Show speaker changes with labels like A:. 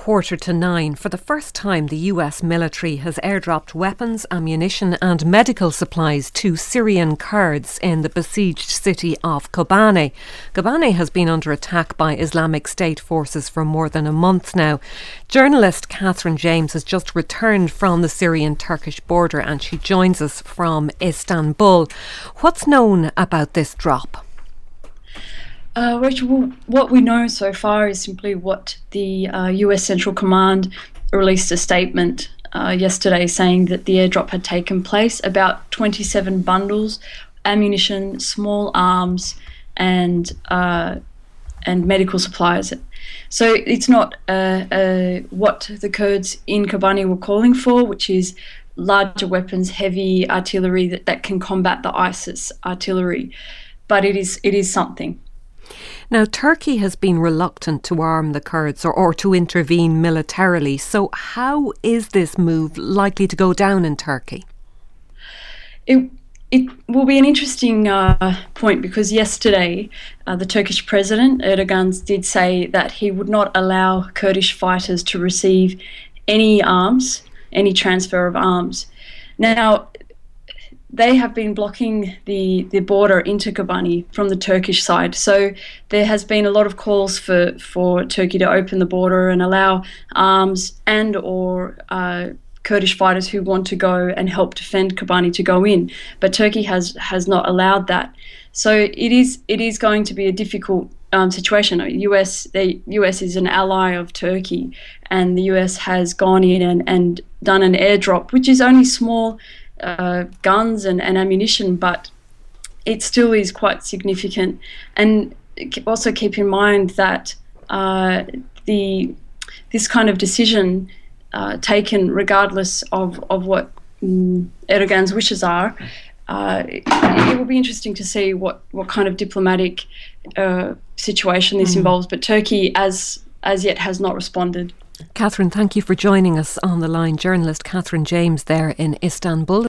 A: 8:45. For the first time, the US military has airdropped weapons, ammunition and medical supplies to Syrian Kurds in the besieged city of Kobane. Kobane has been under attack by Islamic State forces for more than a month now. Journalist Catherine James has just returned from the Syrian-Turkish border and she joins us from Istanbul. What's known about this drop?
B: Rachel, what we know so far is simply what the US Central Command released a statement yesterday saying that the airdrop had taken place. About 27 bundles, ammunition, small arms and medical supplies. So it's not what the Kurds in Kobane were calling for, which is larger weapons, heavy artillery that can combat the ISIS artillery. But it is something.
A: Now, Turkey has been reluctant to arm the Kurds or to intervene militarily. So how is this move likely to go down in Turkey?
B: It will be an interesting point because yesterday the Turkish president, Erdogan, did say that he would not allow Kurdish fighters to receive any arms, any transfer of arms. Now, they have been blocking the border into Kobane from the Turkish side. So there has been a lot of calls for Turkey to open the border and allow arms and or Kurdish fighters who want to go and help defend Kobane to go in. But Turkey has not allowed that. So it is going to be a difficult situation. The US is an ally of Turkey, and the US has gone in and done an airdrop, which is only small guns and ammunition, but it still is quite significant. And also keep in mind that this kind of decision taken regardless of what Erdogan's wishes are, it will be interesting to see what kind of diplomatic situation this involves. But Turkey as yet has not responded.
A: Catherine, thank you for joining us on the line. Journalist Catherine James there in Istanbul.